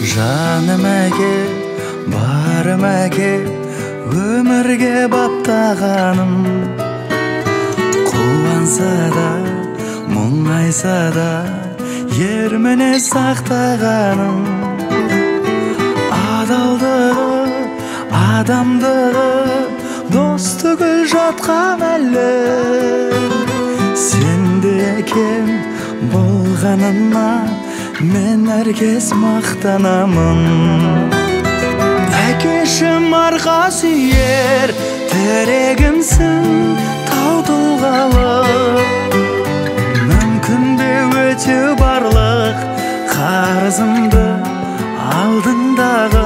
Жаным әке, барым әке, өмірге баптағаным. Қуанса да, мұңайса да, ерміне сақтағаным. Адалдығы, адамдығы, достығы жатқан әлі. Сенде әкем болғанына мен әркез мақтанамын. Әкешім арқа сүйер тірегімсің, тау тұлғалы. Мүмкін бе өтеу барлық қарызымды алдыңдағы.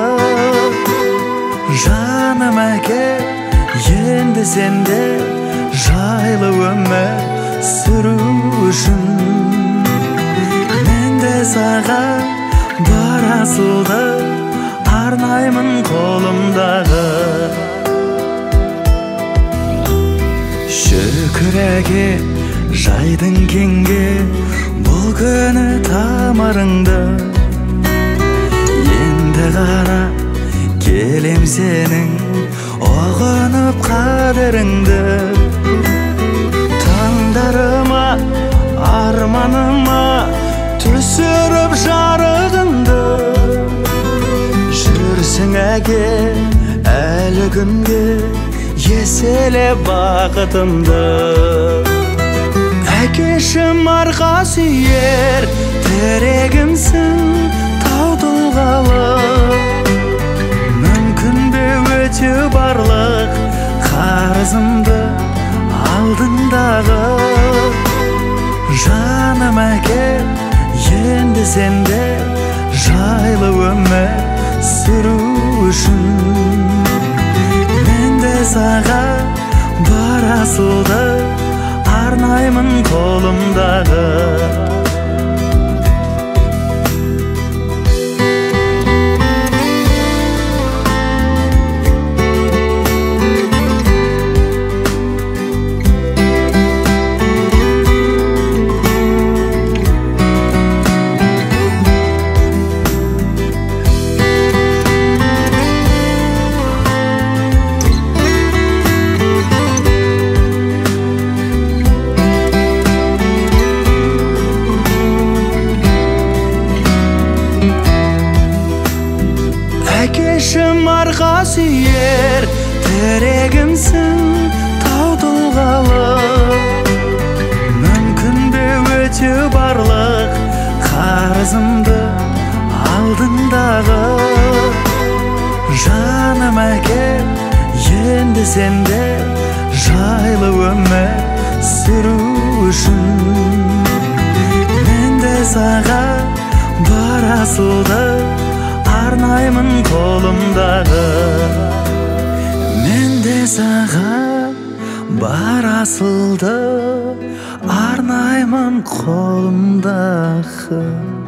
Жаным әке, енді сенде жайлы өмір сүру үшін мен де саған бар асылды арнаймын қолымдағы. Шүкір әке, жайдың кеңге бұл күні тамырыңды. Енді ғана келем сенің ұғынып қадіріңді. Таңдарыма, арманыма түсіріп жарығыңды. Жүрсің әке әлі күнге еселеп бақытымды. Әкешім арқа сүйер тірегімсің, тау тұлғалы. Мүмкін бе өтеу барлық қарызымды алдыңдағы. Жаным әке, енді сенде жайлы өмір сүру үшін мен де саған бар асылды арнаймын қолымдағы. Әкешім арқа сүйер тірегімсің, тау тұлғалы. Мүмкін бе өтеу барлық қарызымды алдыңдағы. Жаным әке, енді сенде жайлы өмір сүру үшін мен де саған бар асылды арнаймын қолымдағы. Мен де саған бар асылды арнаймын қолымдағы.